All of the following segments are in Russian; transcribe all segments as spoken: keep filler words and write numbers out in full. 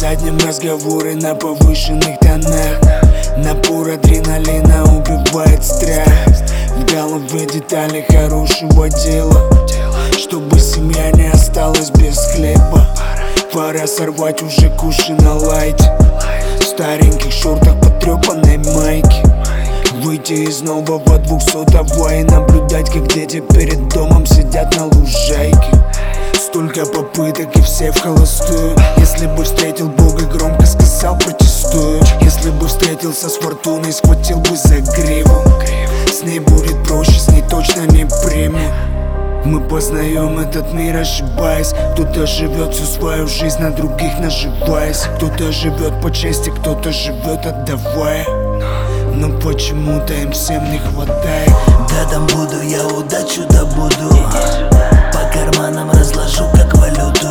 заднем разговоры на повышенных тонах. Напор адреналина убивает страх. В голове детали хорошего дела, чтобы семья не осталась без хлеба. Пора сорвать уже куши на лайте, в стареньких шортах потрепанной майке. Выйти из нового двухсотого и наблюдать, как дети перед домом сидят на лужайке. Столько попыток и все в холостую. Если бы встретил Бога, громко сказал протестую. Если бы встретился с фортуной, схватил бы за гриву. С ней будет проще, с ней точно не приму. Мы познаем этот мир, ошибаясь. Кто-то живет всю свою жизнь, на других наживаясь. Кто-то живет по чести, кто-то живет отдавая. Но почему-то им всем не хватает. Гадом буду, я удачу добуду. По карманам разложу как валюту.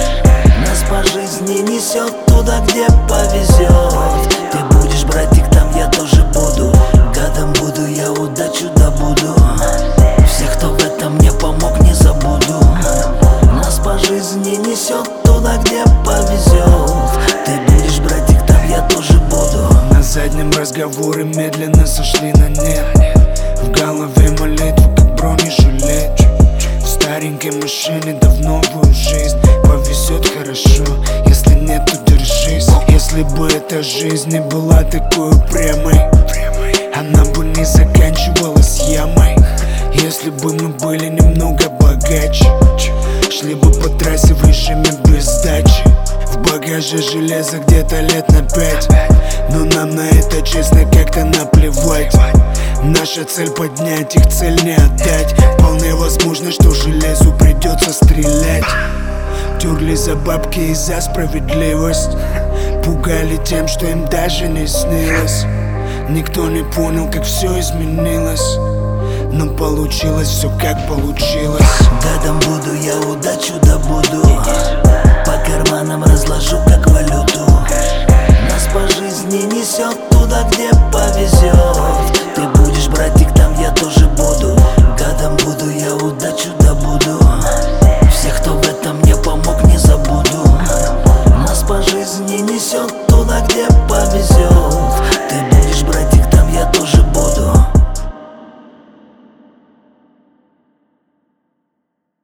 Нас по жизни несет туда, где повезет. Ты будешь, братик, там я тоже буду. Гадом буду, я удачу добуду. Всех, кто в этом мне помог, не забуду. Нас по жизни несет туда, где повезет. Ты будешь, братик, там я тоже буду. На заднем разговоры медленно сошли на нет. В голове молитвы, как бронежилет. В старенькой машине да в новую жизнь. Повезет хорошо, если нет, то держись. Если бы эта жизнь не была такой упрямой, она бы не заканчивалась ямой. Если бы мы были немного богаче, шли бы по трассе в режиме без сдачи. В багаже железо где-то лет на пять, но нам на это, честно, как-то наплевать. Наша цель поднять, их цель не отдать. Вполне возможно, что железу придется стрелять. Терли за бабки и за справедливость. Пугали тем, что им даже не снилось. Никто не понял, как все изменилось, но получилось все как получилось. Гадом буду, я удачу добуду. По карманам разложу как валюту. Нас по жизни несет туда, где повезет.